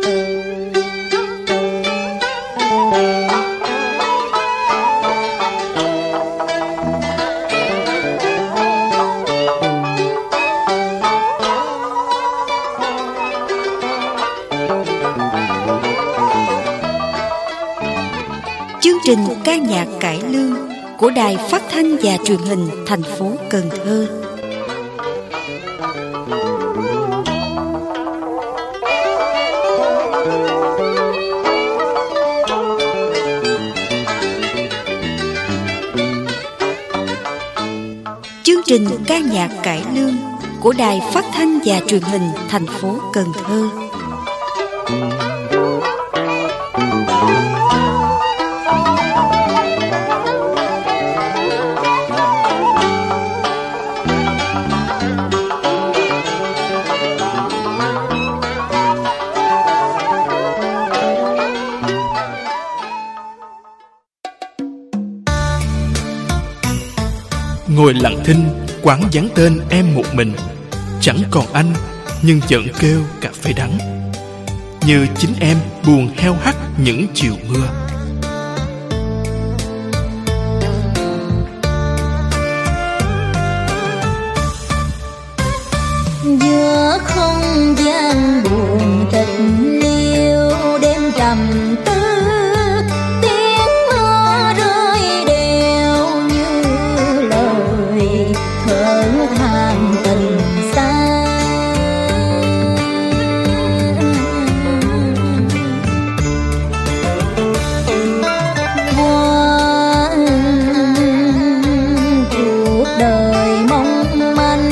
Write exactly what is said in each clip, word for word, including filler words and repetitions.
Chương trình ca nhạc cải lương của Đài Phát thanh và Truyền hình thành phố Cần Thơ. Chương trình ca nhạc cải lương của Đài Phát thanh và Truyền hình thành phố Cần Thơ. Ngồi lặng thinh, quán vắng tên em một mình. Chẳng còn anh, nhưng vẫn kêu cà phê đắng. Như chính em buồn heo hắt những chiều mưa. Giữa không gian buồn tịch liêu đêm trầm tư, tiếng mưa rơi đều như lời thở than tình xa. Qua cuộc đời mong manh,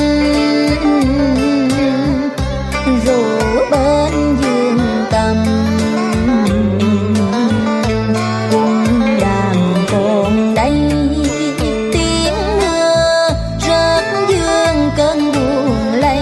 rủ bên giường cầm cung đàn còn đây, tiếng mưa rớt dương cơn buồn lây.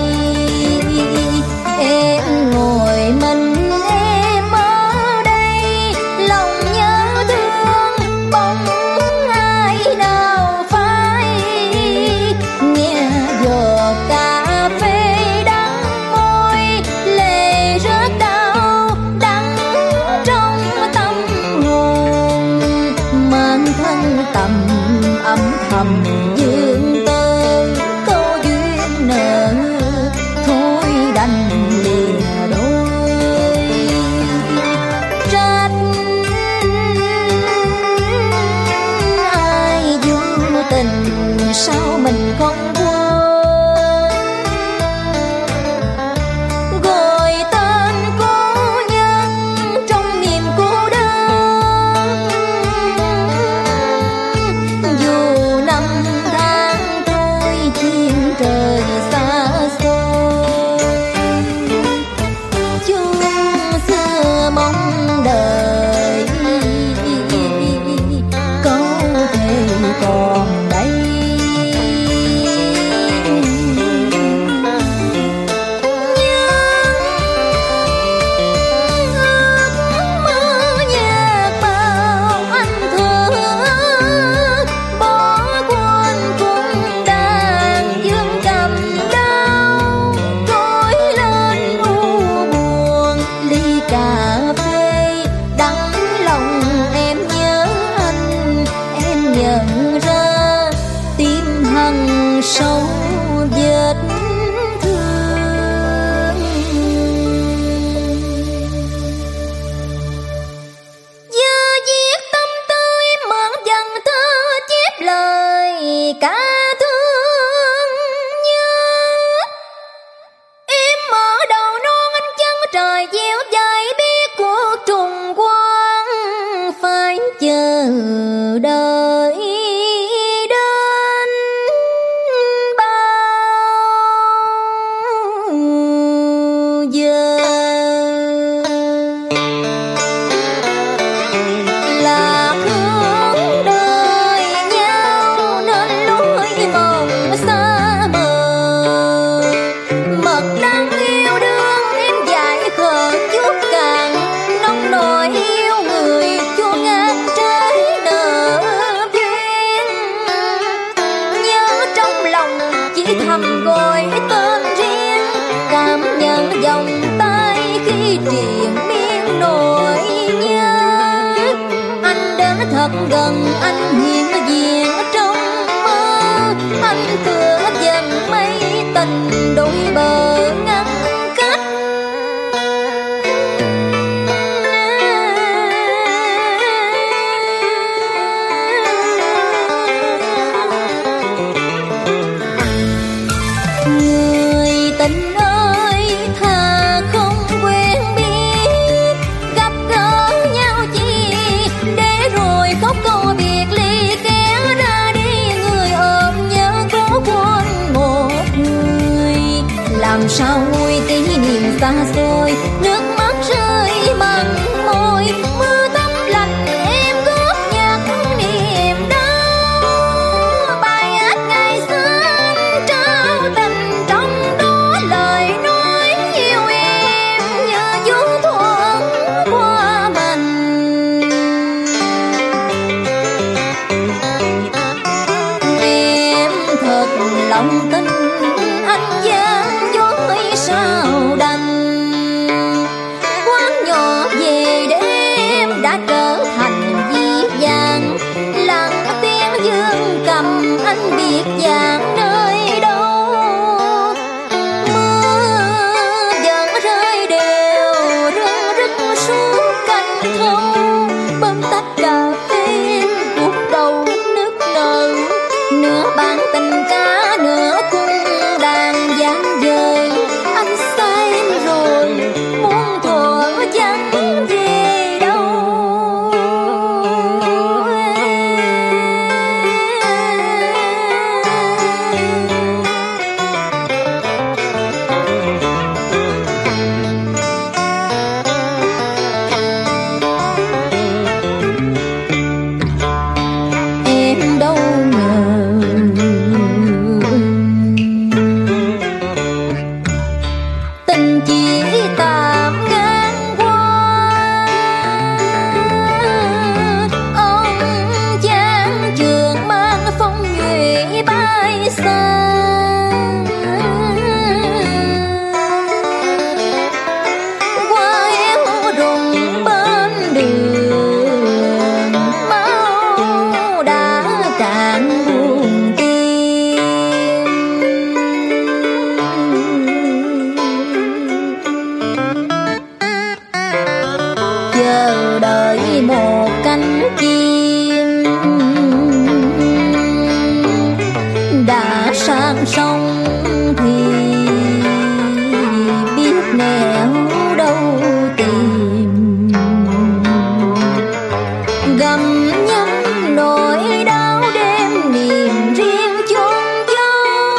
Em ngồi mình em ở đây, lòng nhớ thương bóng ai nào phai. Nghe giọt cà phê đắng môi, lệ rớt đau đắng trong tâm hồn. Mang thân tầm âm thầm dương tơ, câu duyên nợ thôi đành lìa đôi. Trách ai vô tình sao mình không quên, gọi tên cố nhân trong niềm cô đơn. Dù năm tháng trôi chim trời xa xôi, chung xưa mong đợi có thể còn đây. Mơ nhạt bao anh thương, bỏ quên cung đàn dương cầm đau. Trôi lên u buồn ly cà phê, đắng lòng em nhớ anh. Em nhận ra tim hằn sâu vết thương. Giờ viết tâm tư mượn dần thơ chép lời ca thương nhớ. Em mở đầu non ánh chân trời dẻo dai, biết cuộc trùng quang phải chờ đợi đến bao giờ. Là hướng đời nhau nên lối mộng xa mờ. Mật đắng yêu đương em dại khờ chút càng, nông nổi yêu người chua ngát trái nở duyên. Nhớ trong lòng chỉ thầm gọi tên riêng, cảm nhận vòng tay khi triền miên. thật gần anh hiện diện trong mơ. Anh tựa dần mây tình đôi bờ ngăn cách. Người tình ơi thà không quen biết, gặp gỡ nhau chi để rồi khóc câu biệt ly, kéo ra đi người ôm nhớ cố quên một người. Làm sao nguôi kỷ niệm xa xôi, nước mắt rơi mặn môi, mưa thấm lạnh em gót nhặt niềm đau. Bài hát ngày xưa anh trao tình, trong đó lời nói yêu em như gió thoảng qua mình. Em thật lòng tin anh gian dối sao đành. Quán nhỏ về đêm đã trở thành dĩ vàng, lặng tiếng dương cầm anh biết vàng nơi đâu. Mưa dần rơi đều rưng rức suốt cánh thông, bơm tách cà phê cuộc đầu nước nở. Nửa bản tình ca nửa cung đàn dáng dời, anh xa em rồi muốn thuở chẳng về đâu. Em đâu ngờ tình chỉ tạm ngang qua. Ông chán trường mang phong nhuệ bay xa. Qua héo rụng bên đường, máu đã cạn buồn tim. Chờ đợi một cánh chim đã sang sông thì biết nẻo đâu tìm. Gầm nhấm nỗi đau đêm niềm riêng chôn giấu.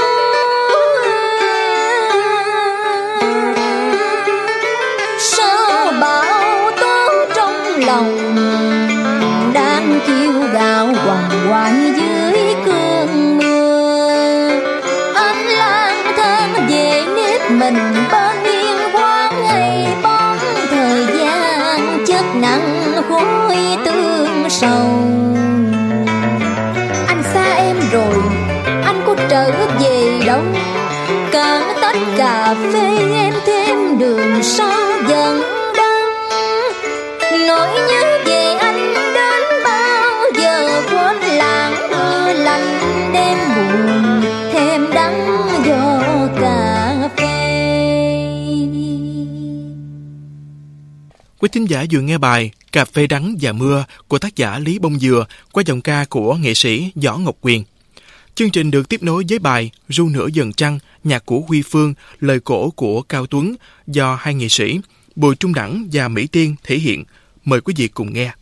Sao bão tố trong lòng đang kêu gào quằn quại dưới cơn mưa. Anh lang thang về nếp mình bên yên quán ngày bóng thời gian chất nặng khối tương sầu. Anh xa em rồi, anh có trở về đâu? Cạn tách cà phê em thêm đường sao dần đắng. Nỗi nhớ về anh đến bao giờ, quên làng mưa lạnh đêm buồn thêm đắng do cà phê. Quý thính giả vừa nghe bài Cà phê đắng và mưa của tác giả Lý Bông Dừa qua giọng ca của nghệ sĩ Võ Ngọc Quyền. Chương trình được tiếp nối với bài Ru nửa dần trăng, nhạc của Huy Phương, lời cổ của Cao Tuấn do hai nghệ sĩ Bùi Trung Đẳng và Mỹ Tiên thể hiện. Mời quý vị cùng nghe.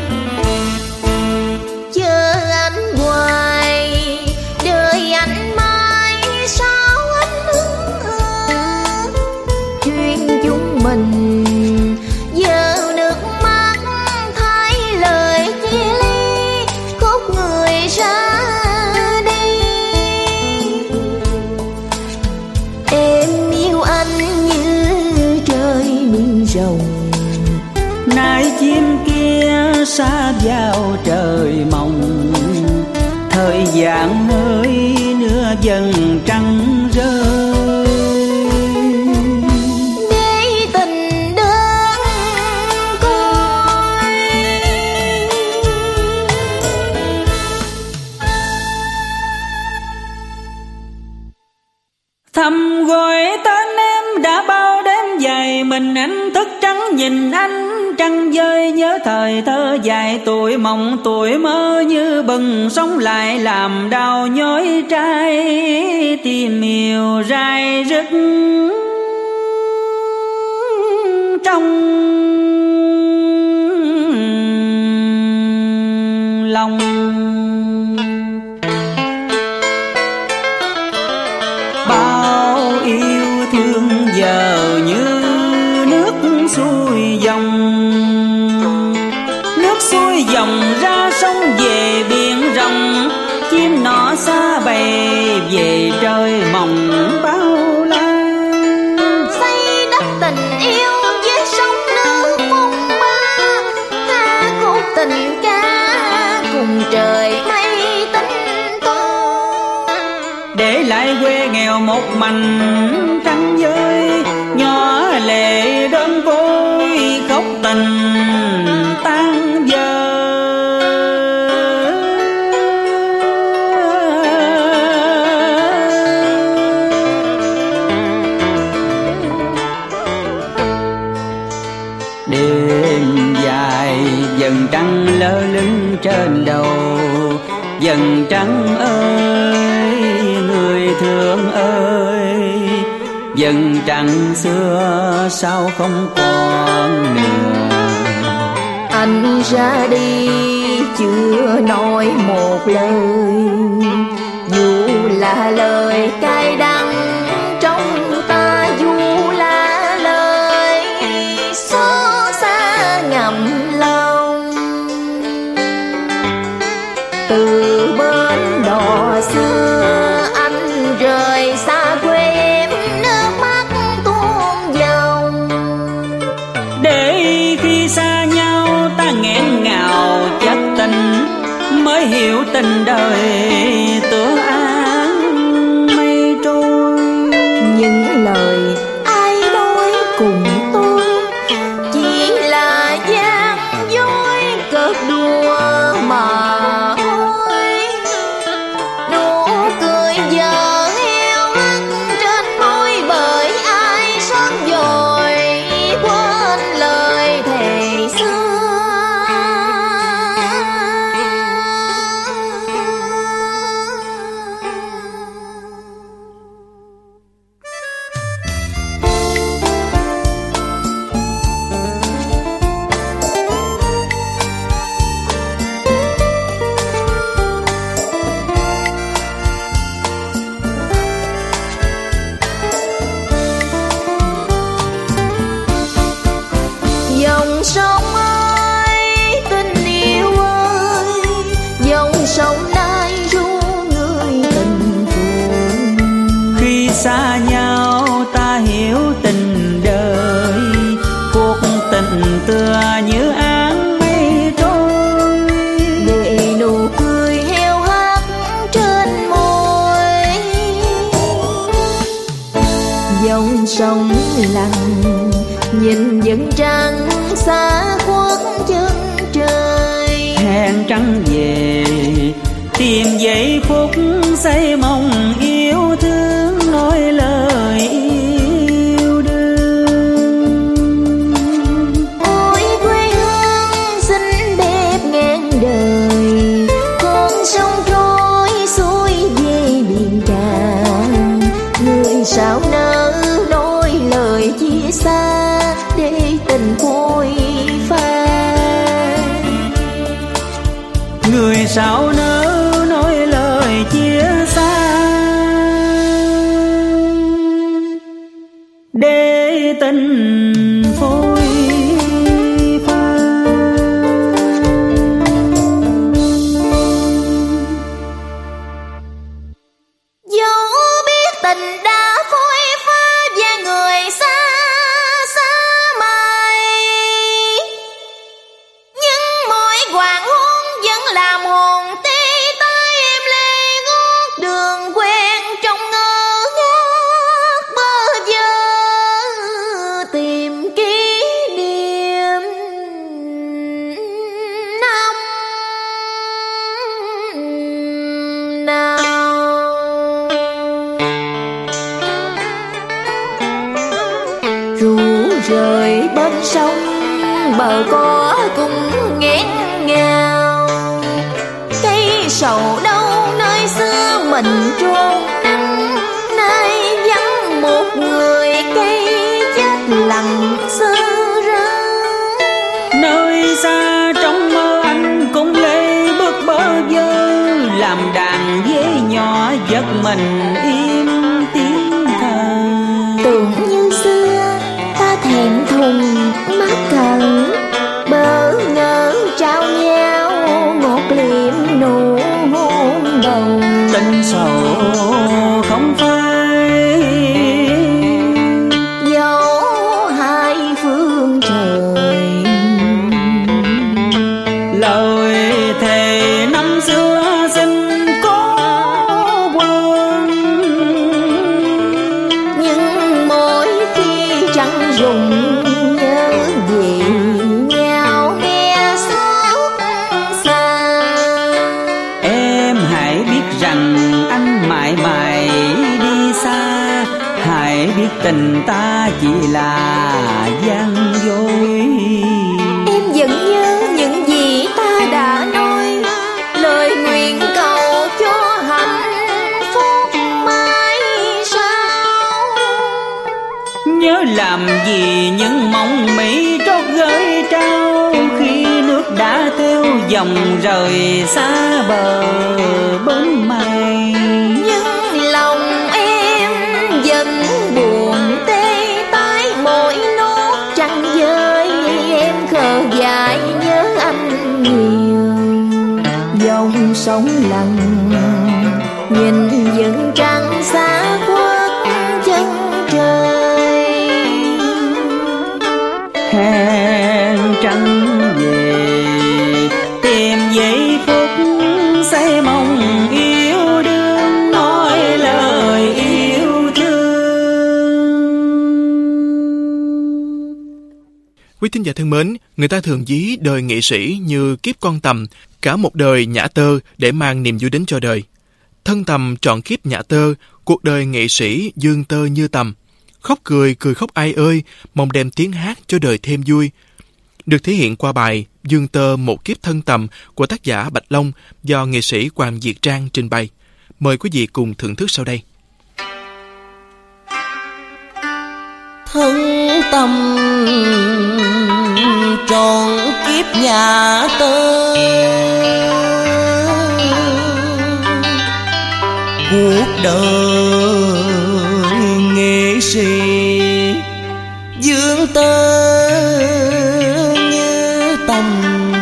Chờ anh hoài, đợi anh mãi. xa vào trời mộng. Thời gian hơi nửa dần trăng rơi, để tình đơn côi. Thầm gọi tên em đã bao đêm dài, mình anh thức trắng nhìn anh trăng rơi. Nhớ thời thơ dài tuổi mộng tuổi mơ, như bừng sống lại làm đau nhói trái tim yêu rai rứt trong lòng. Bao yêu thương giờ như nước xuôi dòng, nước xuôi dòng ra sông về biển rộng. Chim nọ xa bầy về trời mộng bao la, Xây đắp tình yêu với sông nước phong ba, ca khúc tình ca cùng trời mây tinh tú. để lại quê nghèo một mảnh trăng dơi, nhỏ lệ đơn côi khóc tình tan vỡ. Đêm dài dần trăng lơ lửng trên đầu, dần trăng ơi người thương ơi, dần trăng xưa sao không còn nữa. Anh ra đi chưa nói một lời, dù là lời cay đắng trong ta, dù là lời xót xa ngậm lòng. Từ bên đò xưa anh rời xa quê em, nước mắt tuôn dòng. Để khi xa nhau ta nghẹn ngào chất tình, mới hiểu tình đời tựa áng mây trôi. Những lời ai nói cùng tôi chỉ là gian dối cợt đùa mà thôi. Nụ cười giờ heo hắt trên môi bởi ai sớm rồi quên lời thề xưa. Dòng sông ơi tình yêu ơi, dòng sông nay ru người tình buồn. Khi xa nhau ta hiểu tình đời, cuộc tình tựa như áng mây trôi. Để nụ cười heo hắt trên môi, dòng sông lặng nhìn dần trăng xa khuất chân trời. Hẹn trăng về tìm giây phút say mong yêu thương, nói lời yêu đương. Ôi quê hương xinh đẹp ngàn đời, con sông trôi xuôi về biển cả. Người sao nỡ nói lời chia xa để tình phôi pha. Người sao nỡ nói lời chia xa để tình phôi pha. Dẫu biết tình đã phôi pha và người xa xa mãi, nhưng mỗi hồn tê tái em lê ngót đường quen trong ngơ ngác bơ vơ tìm kỷ niệm năm nào. Ru rời bên sông bờ có cũng nghẹn ngào, cây sầu đâu nơi xưa mình trôn nắng, nay vắng một người cây chết lặng sơ rơi. Nơi xa trong mơ anh cũng lê bước bơ vơ, làm đàn dế nhỏ giật mình im tiếng thơ. Tưởng như xưa ta thẹn thùng mắt cận, bỡ ngỡ trao nhau một liệm nụ hôn đầu. Tình sầu không phai, dẫu hai phương trời. lời thề năm xưa xin có quên, Nhưng mỗi khi trăng rụng nhớ về nhau nghe xót xa. em hãy biết rằng anh mãi mãi đi xa, hãy biết tình ta chỉ là gian dối. Em vẫn nhớ những gì ta đã nói, lời nguyện cầu cho hạnh phúc mãi sau. Nhớ làm gì những mong mỹ trót gửi trao, khi nước đã theo dòng rời xa bờ bến mây. Nhưng lòng em vẫn buồn tê tái mỗi nốt trăng dơi, em khờ dại nhớ anh nhiều. Dòng sông lặng nhìn vẫn trăng xa khuất chân trời. Hẹn trăng về tìm giây phút say mong yêu đương, nói lời yêu thương. Quý thính giả thân mến, người ta thường ví đời nghệ sĩ như kiếp con tầm, cả một đời nhả tơ để mang niềm vui đến cho đời. Thân tầm trọn kiếp nhả tơ, cuộc đời nghệ sĩ dương tơ như tầm. Khóc cười, cười khóc ai ơi, mong đem tiếng hát cho đời thêm vui. Được thể hiện qua bài Dương tơ một kiếp thân tầm của tác giả Bạch Long do nghệ sĩ Hoàng Việt Trang trình bày. Mời quý vị cùng thưởng thức sau đây. Thân tâm trọn kiếp nhà tơ, cuộc đời nghệ sĩ dương tơ như tầm.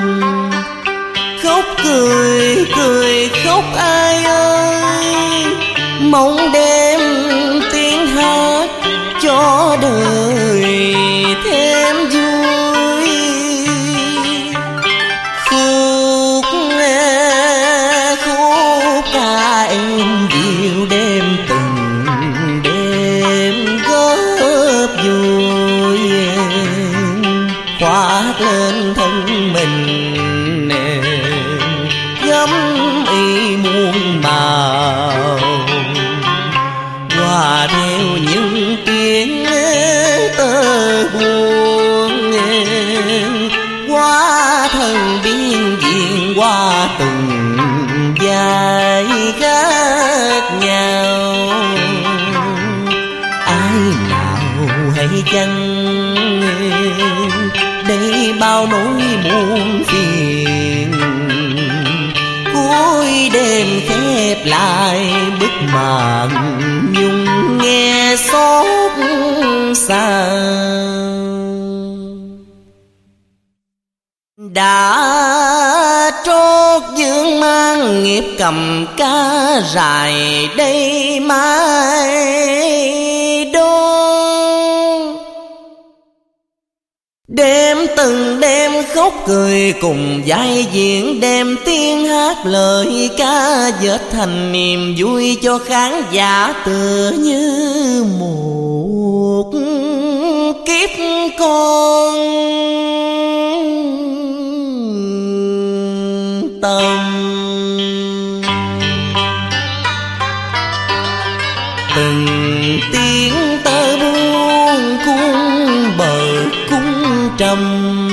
Khóc cười, cười khóc ai ơi, mong đem tiếng hát cho đời thêm vui. Khúc khúc ca em dịu đêm từng đêm góp vui, khoác lên thân mình gấm y muôn màu, hòa theo những tiếng tơ buồn, qua thân biên diện qua từng vai khác nhau. Ai nào hay chăng đây bao nỗi muôn phiền, cuối đêm khép lại bức màn nhung nghe xót xa. Đã trót dương mang nghiệp cầm cá rài đây mai đô, Đêm từng đêm khóc cười cùng vai diễn, đem tiếng hát lời ca dệt thành niềm vui cho khán giả, tựa như một kiếp con tâm. Từng tiếng tơ buông cung bờ cung trầm,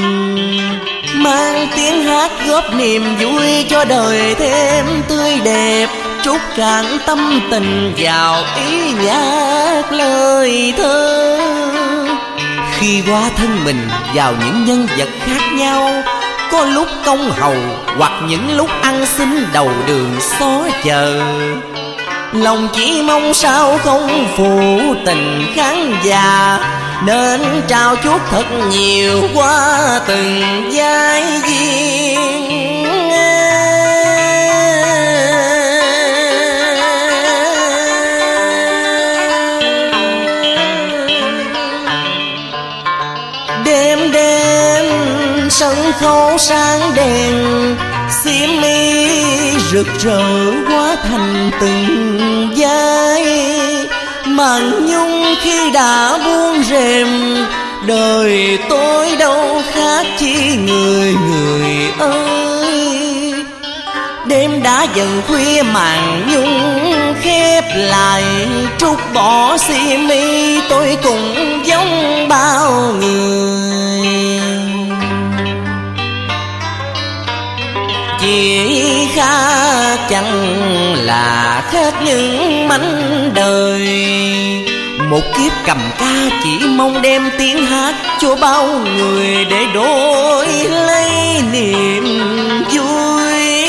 mang tiếng hát góp niềm vui cho đời thêm tươi đẹp, trút cạn tâm tình vào ý nhạc lời thơ. Khi hóa thân mình vào những nhân vật khác nhau, có lúc công hầu hoặc những lúc ăn xin đầu đường xó chờ, lòng chỉ mong sao không phụ tình khán giả, nên trao chuốt thật nhiều qua từng vai diễn. Đêm đêm sân khấu sáng đèn, xiêm y rực rỡ hóa thành từng vai, màn nhung khi đã buông rèm, đời tôi đâu khác chi người người ơi. Đêm đã dần khuya màn nhung khép lại, trút bỏ xiêm y tôi cũng giống bao người, chỉ khác chẳng là khác những mảnh đời. Một kiếp cầm ca chỉ mong đem tiếng hát cho bao người, để đổi lấy niềm vui.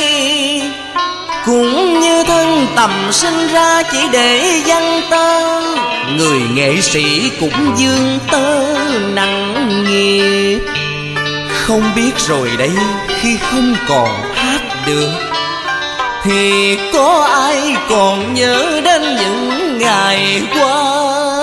Cũng như thân tầm sinh ra chỉ để văn tơ, người nghệ sĩ cũng dương tơ nặng nghiệp. Không biết rồi đây khi không còn hát được, thì có ai còn nhớ đến những ngày qua.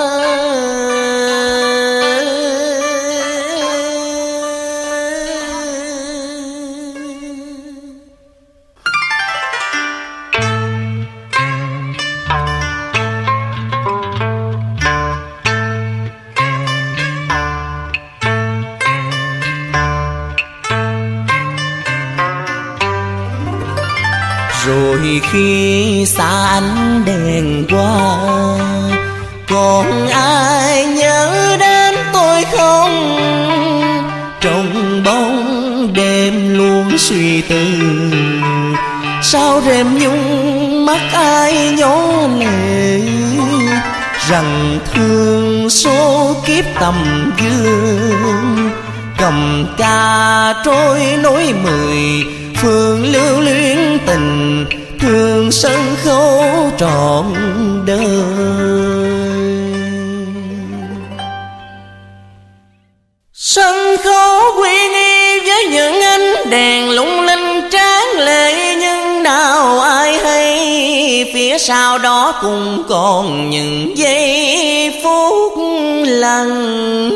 Rồi khi xa ánh đèn qua, còn ai nhớ đến tôi không? Trong bóng đêm luôn suy tư, sao rèm nhung mắt ai nhớ lệ, rằng thương số kiếp tầm dương. Cầm ca trôi nối mười phương lưu luyến tình, thương sân khấu trọn đời. Sân khấu quy nghi với những ánh đèn lung linh tráng lệ, nhưng nào ai hay phía sau đó cũng còn những giây phút lặng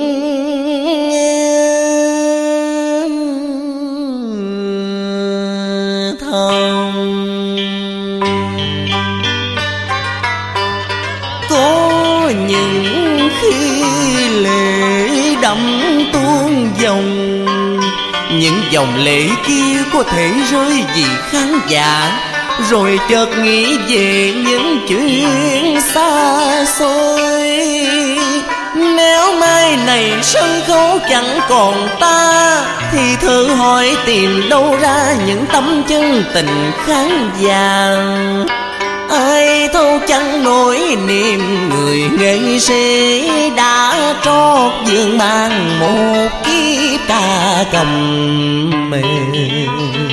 thầm. Có những khi lệ đẫm tuôn dòng, những dòng lệ kia có thể rơi vì khán giả, rồi chợt nghĩ về những chuyện xa xôi. Nếu mai này sân khấu chẳng còn ta, thì thử hỏi tìm đâu ra những tấm chân tình khán giả. Ai thâu chẳng nổi niềm người nghệ sĩ đã trót dương mang một kiếp ca cầm mềm.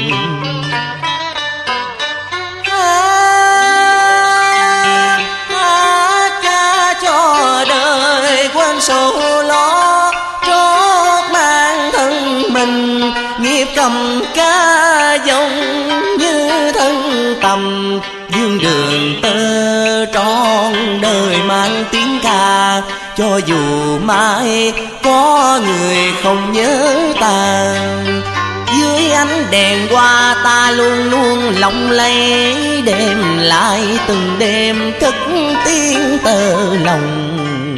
Hát, hát ca cho đời quên sầu lo, trót mang thân mình nghiệp cầm ca dòng như thân tầm. Dương đường tơ trọn đời mang tiếng ca cho dù mai có người không nhớ ta, dưới ánh đèn hoa ta luôn luôn lộng lẫy, đêm lại từng đêm cất tiếng tơ lòng.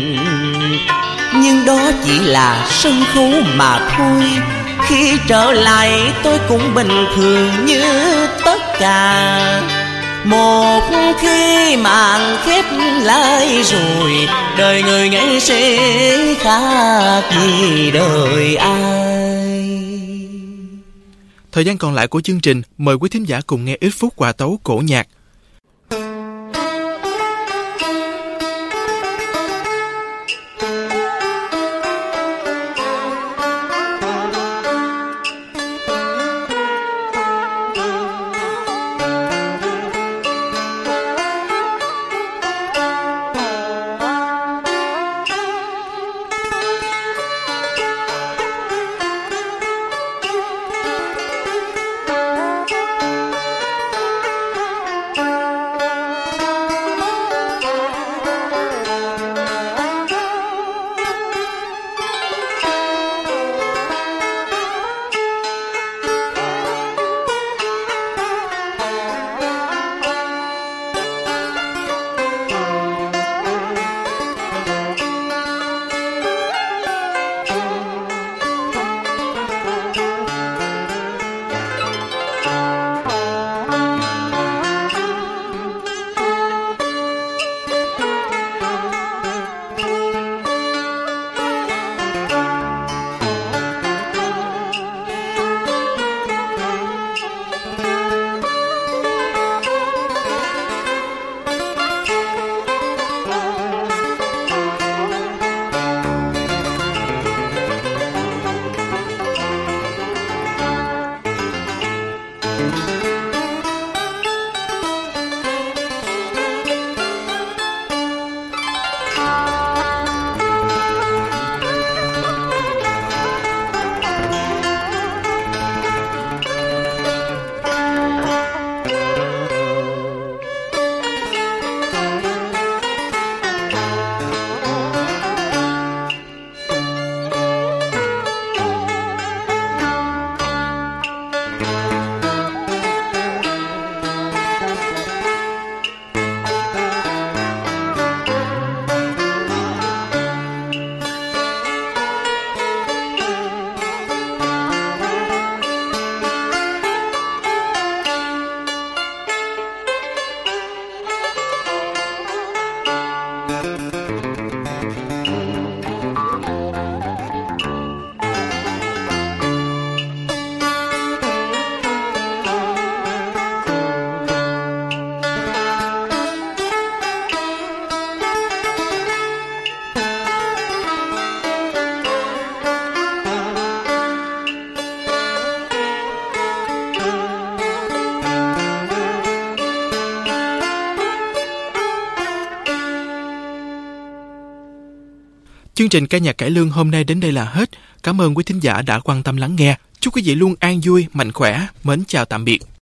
Nhưng đó chỉ là sân khấu mà thôi, khi trở lại tôi cũng bình thường như tất cả. Một khi màn khép lại rồi, đời người nghĩ sẽ khác gì đời ai. Thời gian còn lại của chương trình, mời quý thính giả cùng nghe ít phút hòa tấu cổ nhạc. Chương trình ca nhạc cải lương hôm nay đến đây là hết. Cảm ơn quý thính giả đã quan tâm lắng nghe. Chúc quý vị luôn an vui, mạnh khỏe. Mến chào tạm biệt.